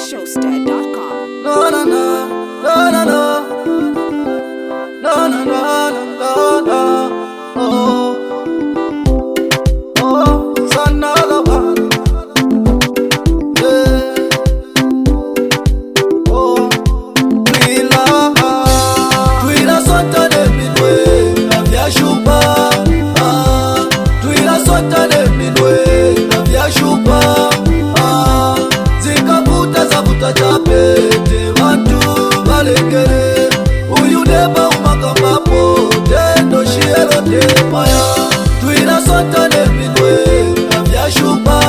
Showstar.com. No, no, no, no, no, no, no, no, no, no, no. Oh, oh, it's another one. Yeah. Oh, Twila sota de minwe, na vya shupa. Twila sota de minwe, na vya shupa. Zikavuta zavuta chapete, vantu valengere. Uyu deba umakapapo, tendo shielo debaya. Twila sota de minwe, na vya shupa.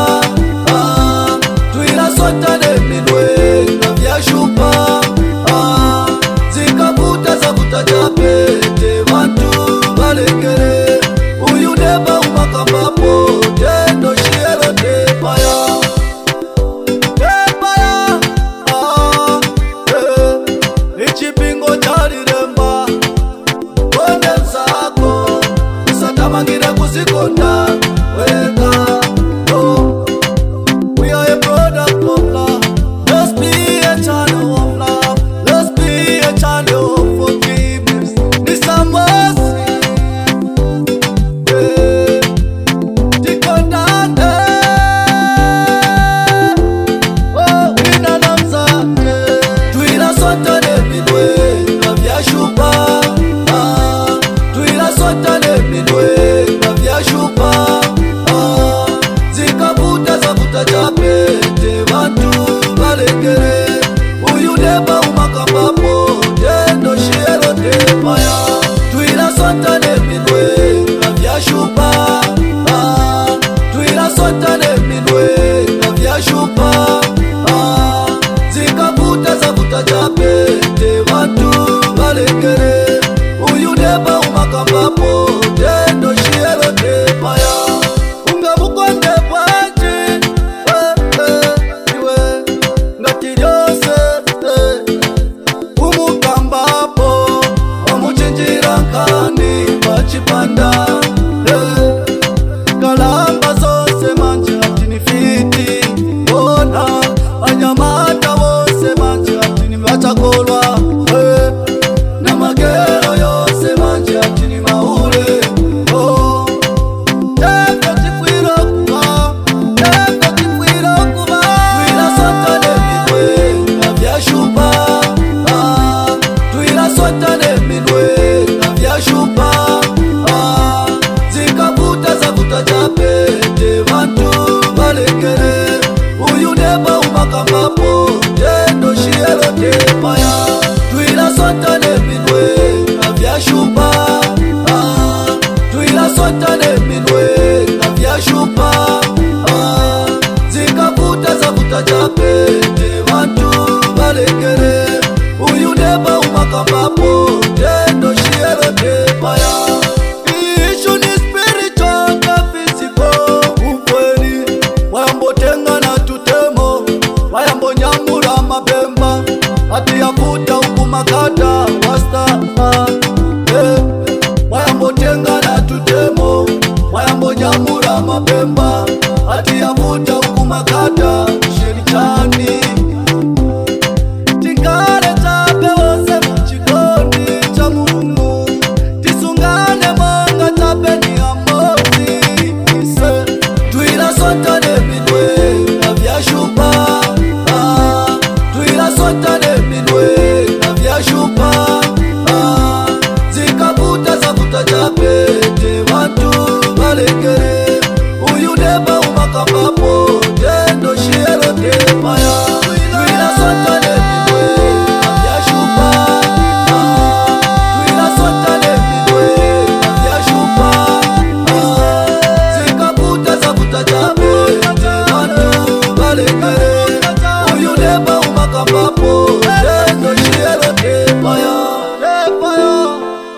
Twila sota de minwe, na vya shupa. Zikavuta zavuta chapete, vantu valengere. Uyu deba umakapapo, tendo shielo debaya. Ichipingo chariremba konde msako usatamangire kuzikonda weka. Oh, we are a product of love. Let's be a channel of love. Let's be a channel of forgiveness. This mercy, yeah. Tikondane, oh, inanamza, yeah. Twila sota de minwe, na vya shupa. Twila sota de minwe, na vya shupa. Zikavuta zavuta chapete, vantu valengere. Uyu deba umakapapo, tendo shielo debaya. Twila sota de minwe, na vya shupa. Twila sota de minwe, na vya shupa. Zikavuta zavuta chapete, vantu valengere. Uyu deba umakapapo, tendo shielo debaya. Unga bukonde bwaji, iwe ngati lyose. Umukambapo, omuchinjira nkani pachipanda. Kalamba zose manje ati ni fiti. Ona anyamata wose manje ati ni vachakolwa. Na magero yose manje ati ni maure. Oh, teve tikwilo kuba, teve tikwilo kuba. Twila sota de minwe, na vya shupa. Twila sota de minwe, na vya shupa. Zikavuta zavuta chapete, vantu valengere. Uyu deba umakapapo, tendo shielo debaya. Twila sota de minwe, na vya shupa. Twila sota de minwe, na vya shupa. Zikavuta zavuta chapete, vantu valengere. Uyu deba umakapapo, tendo shielo debaya. Issue ni spiritual na physical. Ukweli wayambotenga na tutemo, wayambonyamula mapemba. Ati yavuta ukumakata wasta. Wayambotenga na tutemo, wayambonyamula mapemba. Ati yavuta ukumakata shirichani. Tingale chape wose mchikoni cha Mungu. Tisungane monga chape ni amozi. Twila sota de minwe, na vya shupa. Twila sota de minwe, na vya shupa. Zikavuta zavuta chapete, vantu valengere. Uyu deba umakapapo, tendo shielo debaya. Twila sota de minwe, na vya shupa. Twila sota de minwe, na vya shupa. Zikavuta zavuta chapete, vantu valengere. Uyu deba umakapapo, tendo shielo debaya. Debaya,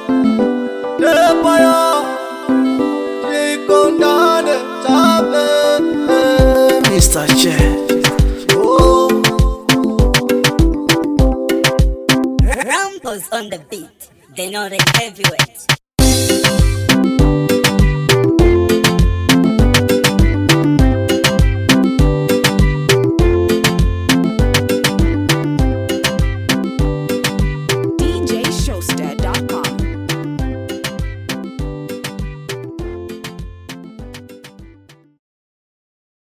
debaya. Tikondane chapete. Mr. J. Oh, Rampos on the beat, they know the heavyweight.